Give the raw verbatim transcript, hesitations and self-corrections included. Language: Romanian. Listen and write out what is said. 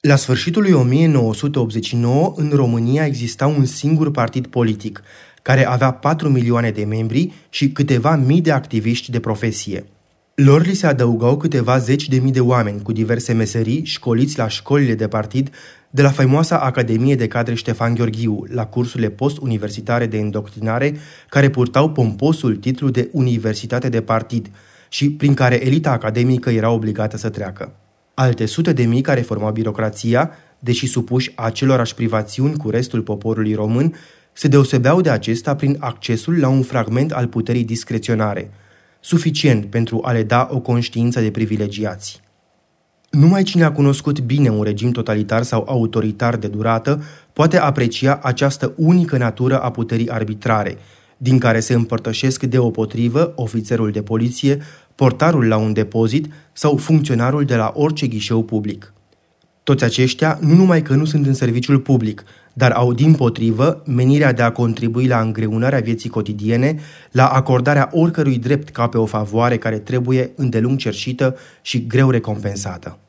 La sfârșitul lui o mie nouă sute optzeci și nouă, în România exista un singur partid politic, care avea patru milioane de membri și câteva mii de activiști de profesie. Lor li se adăugau câteva zeci de mii de oameni cu diverse meserii școliți la școlile de partid de la faimoasa Academie de Cadre Ștefan Gheorghiu, la cursurile post-universitare de indoctrinare care purtau pomposul titlu de Universitate de Partid și prin care elita academică era obligată să treacă. Alte sute de mii care formau birocrația, deși supuși acelorași privațiuni cu restul poporului român, se deosebeau de acesta prin accesul la un fragment al puterii discreționare, suficient pentru a le da o conștiință de privilegiați. Numai cine a cunoscut bine un regim totalitar sau autoritar de durată poate aprecia această unică natură a puterii arbitrare, din care se împărtășesc deopotrivă ofițerul de poliție, portarul la un depozit sau funcționarul de la orice ghișeu public. Toți aceștia nu numai că nu sunt în serviciul public, dar au dimpotrivă menirea de a contribui la îngreunarea vieții cotidiene, la acordarea oricărui drept ca pe o favoare care trebuie îndelung cerșită și greu recompensată.